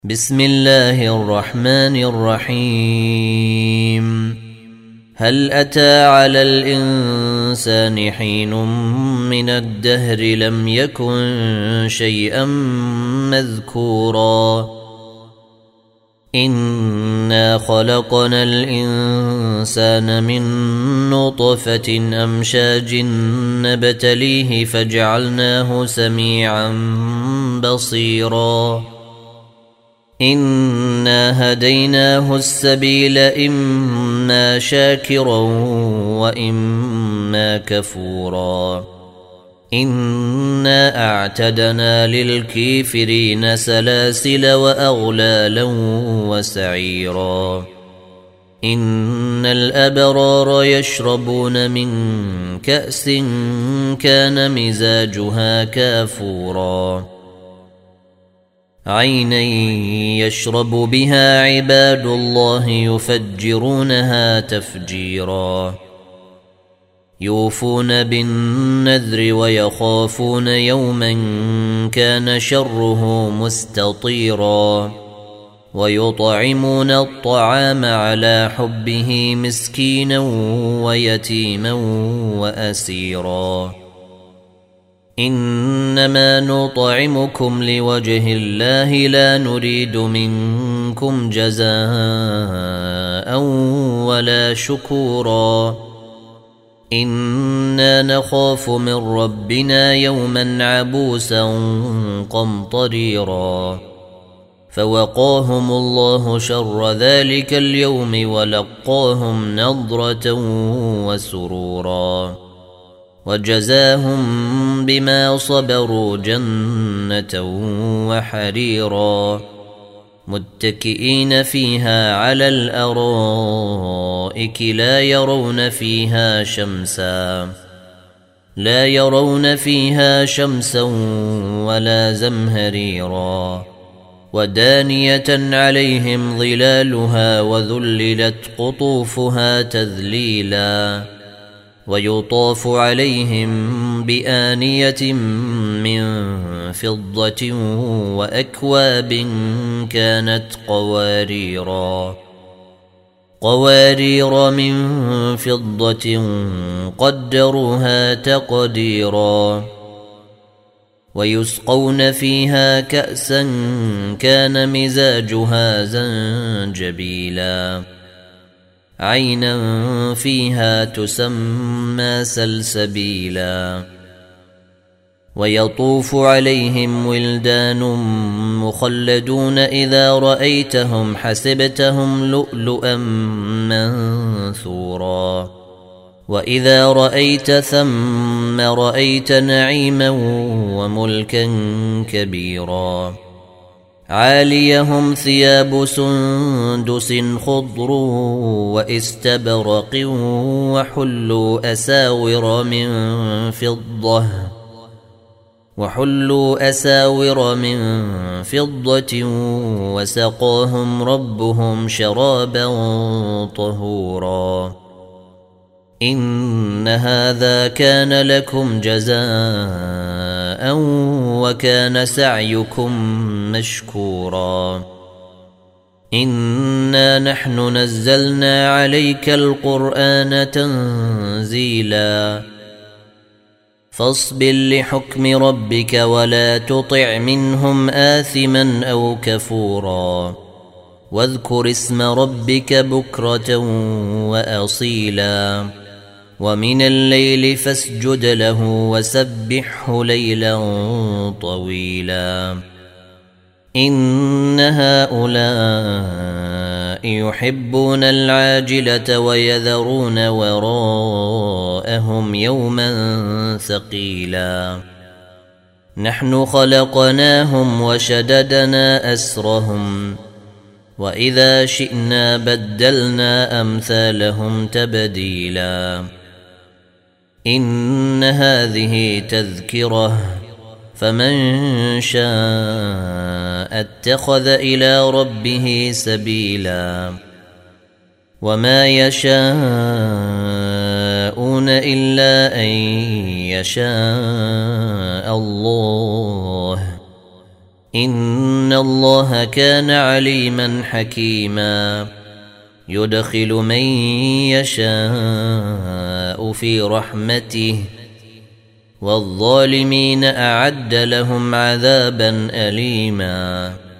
بسم الله الرحمن الرحيم. هل أتى على الإنسان حين من الدهر لم يكن شيئا مذكورا إنا خلقنا الإنسان من نطفة أمشاج نبتليه فجعلناه سميعا بصيرا إنا هديناه السبيل إما شاكرا وإما كفورا إنا أعتدنا للكافرين سلاسل وأغلالا وسعيرا إن الأبرار يشربون من كأس كان مزاجها كافورا عينا يشرب بها عباد الله يفجرونها تفجيرا يوفون بالنذر ويخافون يوما كان شره مستطيرا ويطعمون الطعام على حبه مسكينا ويتيما وأسيرا إنما نطعمكم لوجه الله لا نريد منكم جزاء ولا شكورا إنا نخاف من ربنا يوما عبوسا قمطريرا فوقاهم الله شر ذلك اليوم ولقاهم نضرة وسرورا وجزاهم بما صبروا جنة وحريرا متكئين فيها على الأرائك لا يرون فيها شمسا ولا زمهريرا ودانية عليهم ظلالها وذللت قطوفها تذليلا ويطاف عليهم بآنية من فضة وأكواب كانت قوارير من فضة قدروها تقديرا ويسقون فيها كأسا كان مزاجها زنجبيلا عينا فيها تسمى سلسبيلا ويطوف عليهم ولدان مخلدون إذا رأيتهم حسبتهم لؤلؤا منثورا وإذا رأيت ثم رأيت نعيما وملكا كبيرا عاليهم ثياب سندس خضر واستبرق وحلوا أساور من فضة وسقاهم ربهم شرابا طهورا إن هذا كان لكم جزاء وكان سعيكم مشكورا إنا نحن نزلنا عليك القرآن تنزيلا فاصبر لحكم ربك ولا تطع منهم آثما أو كفورا واذكر اسم ربك بكرة وأصيلا ومن الليل فاسجد له وسبحه ليلا طويلا إن هؤلاء يحبون العاجلة ويذرون وراءهم يوما ثقيلا نحن خلقناهم وشددنا أسرهم وإذا شئنا بدلنا أمثالهم تبديلا إن هذه تذكرة فمن شاء اتخذ إلى ربه سبيلا وما يشاءون إلا أن يشاء الله إن الله كان عليما حكيما يدخل من يشاء في رحمته والظالمين أعد لهم عذابا أليما